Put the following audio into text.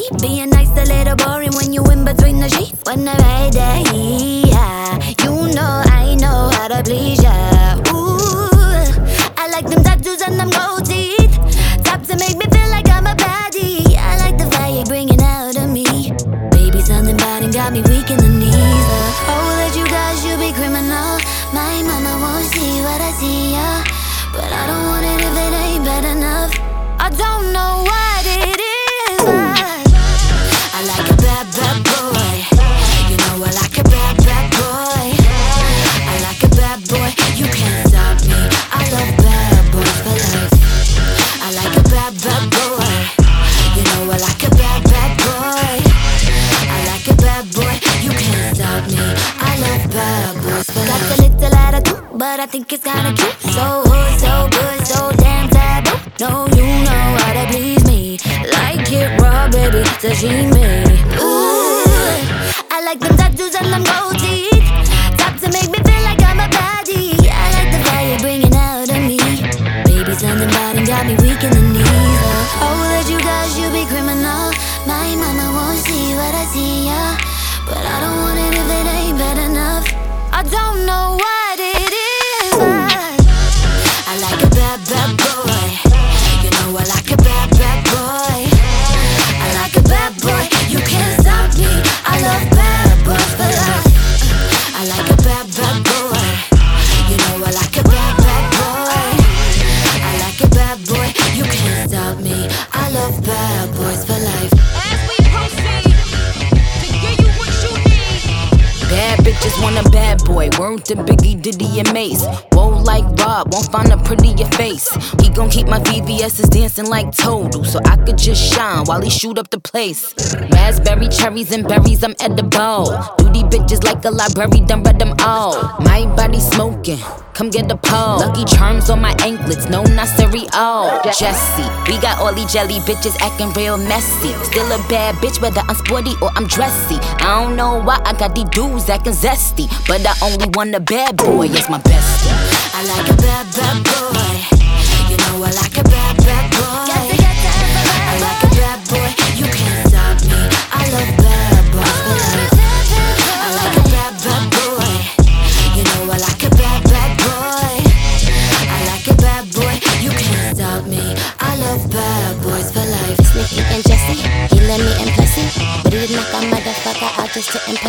Being nice a little boring when you in between the sheets. When I ride that heat, you know I know how to please ya. Ooh, I like them tattoos and them gold teeth. Top to make me feel like I'm a baddie. I like the fire you're bringing out of me. Baby, something bad and got me weak in the knees. Oh, that you guys should be criminal. My mama won't see what I see, yeah. But I don't want it if it ain't bad enough. I don't know what it is. I like a bad, bad boy. You know I like a bad, bad boy. I like a bad boy. You can't stop me. I love bad boys for life. I like a bad, bad boy. You know I like a bad, bad boy. I like a bad boy. You can't stop me. I love bad boys for life. Got a little attitude, but I think it's kinda cute. So hood, so good, so damn taboo. No, you know how to please me. Like it raw, baby, sashimi. Ooh, I like them tattoos and them gold teeth. Top to make me feel like I'm a baddie. I like the fire bringing out of me. Baby, something bad and got me weak in the knees. Oh, that you guys should be criminal. My mama won't see what I see, yeah. But I don't want it if it ain't bad enough. I don't know what it is. I like a bad, bad boy. You know I like a bad, bad boy. I like a bad boy. You can't stop me. I love bad boys for life. I like a bad, bad boy. You know I like a bad, bad boy. I like a bad boy. You can't stop me. I love bad boys for life. As we proceed to give you what you need. Bad bitches want a bad boy. Word to Biggie, Diddy, and Mace. Whoa, like Rob, won't find a prettier face. He gon' keep my VVS's dancing like Total, so I could just shine while he shoot up the place. Raspberry, cherries, and berries, I'm edible. Duty bitches like a library, done read them all. My body smoking, come get a pole. Lucky Charms on my anklets, no, not cereal. Jessie, we got all these jelly bitches acting real messy. Still a bad bitch, whether I'm sporty or I'm dressy. I don't know why I got these dudes acting zesty, but I only want a bad boy, yes, my bestie. I like a bad, bad boy. You know I like a bad, bad boy. I like a bad boy. You can't stop me. I love bad boys for life. I like a bad, bad boy. You know I like a bad, bad boy. I like a bad boy. You can't stop me. I love bad boys for life. Sneaky and Jesse, he let me impress him, but he did knock a motherfucker out just to impress